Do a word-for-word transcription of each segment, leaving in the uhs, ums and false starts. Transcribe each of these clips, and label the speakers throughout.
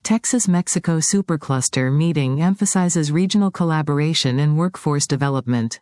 Speaker 1: Texas-Mexico Supercluster meeting emphasizes regional collaboration and workforce development.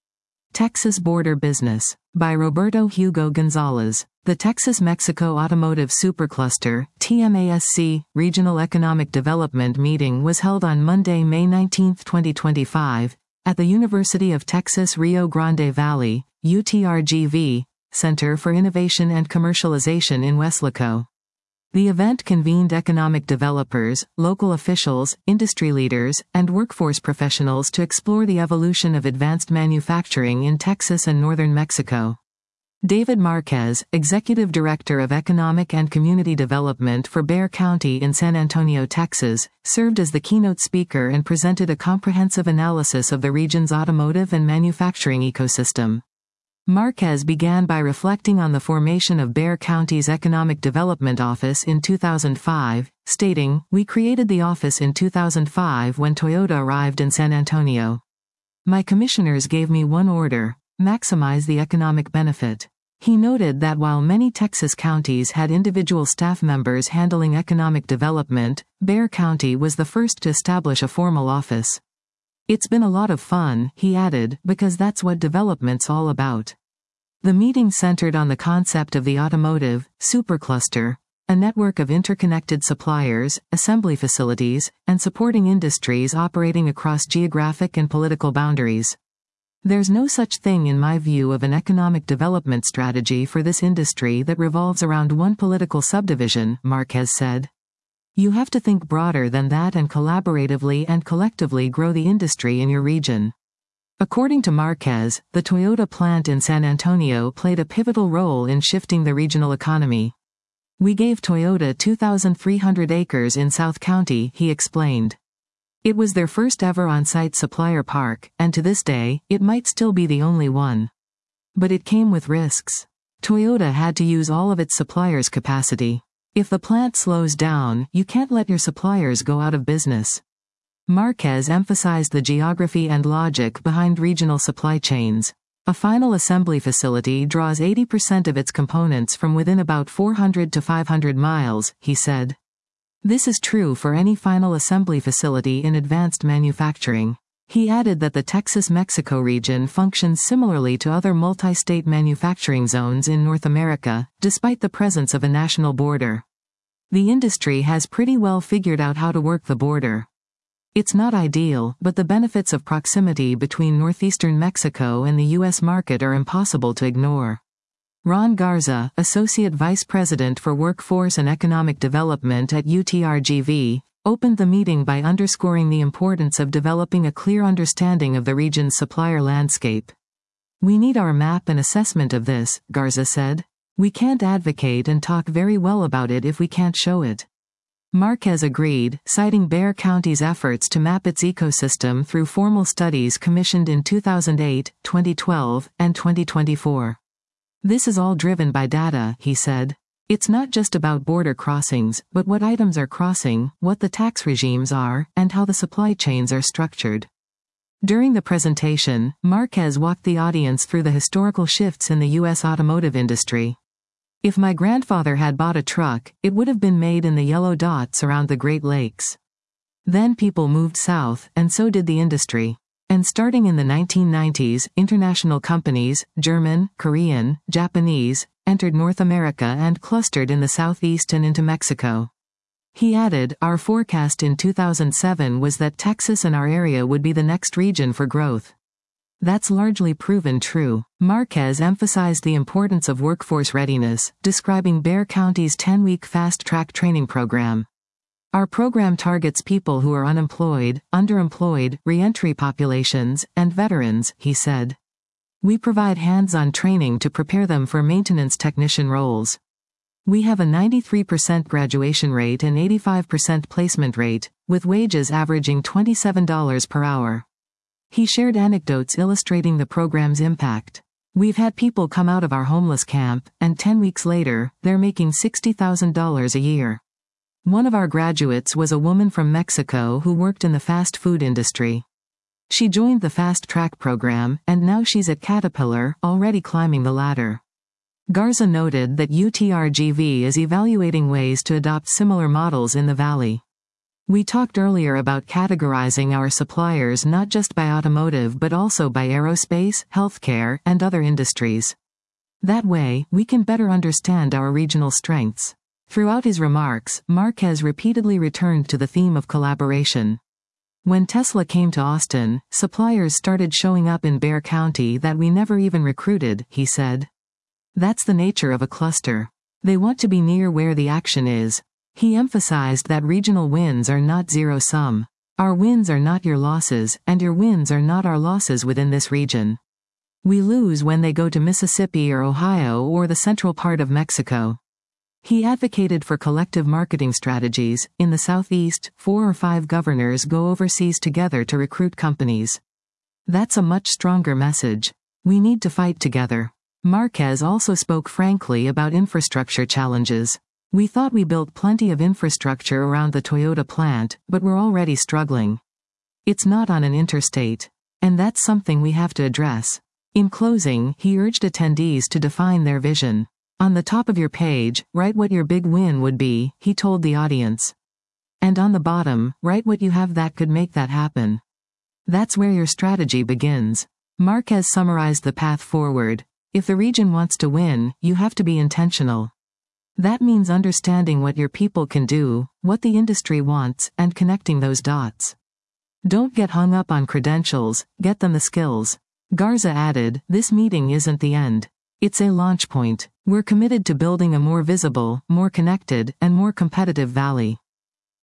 Speaker 1: Texas Border Business. By Roberto Hugo Gonzalez. The Texas-Mexico Automotive Supercluster, T M A S C, Regional Economic Development meeting was held on Monday, May nineteenth, twenty twenty-five, at the University of Texas Rio Grande Valley, U T R G V, Center for Innovation and Commercialization in Weslaco. The event convened economic developers, local officials, industry leaders, and workforce professionals to explore the evolution of advanced manufacturing in Texas and northern Mexico. David Marquez, Executive Director of Economic and Community Development for Bexar County in San Antonio, Texas, served as the keynote speaker and presented a comprehensive analysis of the region's automotive and manufacturing ecosystem. Marquez began by reflecting on the formation of Bexar County's Economic Development Office in two thousand five, stating, "We created the office in two thousand five when Toyota arrived in San Antonio. My commissioners gave me one order: maximize the economic benefit." He noted that while many Texas counties had individual staff members handling economic development, Bexar County was the first to establish a formal office. "It's been a lot of fun," he added, "because that's what development's all about." The meeting centered on the concept of the automotive supercluster, a network of interconnected suppliers, assembly facilities, and supporting industries operating across geographic and political boundaries. "There's no such thing in my view of an economic development strategy for this industry that revolves around one political subdivision," Marquez said. "You have to think broader than that and collaboratively and collectively grow the industry in your region." According to Marquez, the Toyota plant in San Antonio played a pivotal role in shifting the regional economy. "We gave Toyota two thousand three hundred acres in South County," he explained. "It was their first ever on-site supplier park, and to this day, it might still be the only one. But it came with risks. Toyota had to use all of its suppliers' capacity. If the plant slows down, you can't let your suppliers go out of business." Marquez emphasized the geography and logic behind regional supply chains. A final assembly facility draws eighty percent of its components from within about four hundred to five hundred miles, he said. This is true for any final assembly facility in advanced manufacturing. He added that the Texas-Mexico region functions similarly to other multi-state manufacturing zones in North America, despite the presence of a national border. The industry has pretty well figured out how to work the border. It's not ideal, but the benefits of proximity between northeastern Mexico and the U S market are impossible to ignore. Ron Garza, Associate Vice President for Workforce and Economic Development at U T R G V, opened the meeting by underscoring the importance of developing a clear understanding of the region's supplier landscape. "We need our map and assessment of this," Garza said. "We can't advocate and talk very well about it if we can't show it." Marquez agreed, citing Bexar County's efforts to map its ecosystem through formal studies commissioned in two thousand eight, twenty twelve, and twenty twenty-four. "This is all driven by data," he said. "It's not just about border crossings, but what items are crossing, what the tax regimes are, and how the supply chains are structured." During the presentation, Marquez walked the audience through the historical shifts in the U S automotive industry. "If my grandfather had bought a truck, it would have been made in the yellow dots around the Great Lakes. Then people moved south, and so did the industry. And starting in the nineteen nineties, international companies, German, Korean, Japanese, entered North America and clustered in the southeast and into Mexico." He added, "Our forecast in two thousand seven was that Texas and our area would be the next region for growth. That's largely proven true." Marquez emphasized the importance of workforce readiness, describing Bexar County's ten-week fast-track training program. "Our program targets people who are unemployed, underemployed, re-entry populations, and veterans," he said. "We provide hands-on training to prepare them for maintenance technician roles. We have a ninety-three percent graduation rate and eighty-five percent placement rate, with wages averaging twenty-seven dollars per hour." He shared anecdotes illustrating the program's impact. "We've had people come out of our homeless camp, and ten weeks later, they're making sixty thousand dollars a year. One of our graduates was a woman from Mexico who worked in the fast food industry. She joined the Fast Track program, and now she's at Caterpillar, already climbing the ladder." Garza noted that U T R G V is evaluating ways to adopt similar models in the valley. We talked earlier about categorizing our suppliers not just by automotive but also by aerospace, healthcare, and other industries. That way, we can better understand our regional strengths. Throughout his remarks, Marquez repeatedly returned to the theme of collaboration. When Tesla came to Austin, suppliers started showing up in Bexar County that we never even recruited, he said. That's the nature of a cluster. They want to be near where the action is. He emphasized that regional wins are not zero-sum. Our wins are not your losses, and your wins are not our losses within this region. We lose when they go to Mississippi or Ohio or the central part of Mexico. He advocated for collective marketing strategies. In the Southeast, four or five governors go overseas together to recruit companies. That's a much stronger message. We need to fight together. Marquez also spoke frankly about infrastructure challenges. We thought we built plenty of infrastructure around the Toyota plant, but we're already struggling. It's not on an interstate. And that's something we have to address. In closing, he urged attendees to define their vision. On the top of your page, write what your big win would be, he told the audience. And on the bottom, write what you have that could make that happen. That's where your strategy begins. Marquez summarized the path forward. If the region wants to win, you have to be intentional. That means understanding what your people can do, what the industry wants, and connecting those dots. Don't get hung up on credentials, get them the skills. Garza added, this meeting isn't the end. It's a launch point. We're committed to building a more visible, more connected, and more competitive Valley.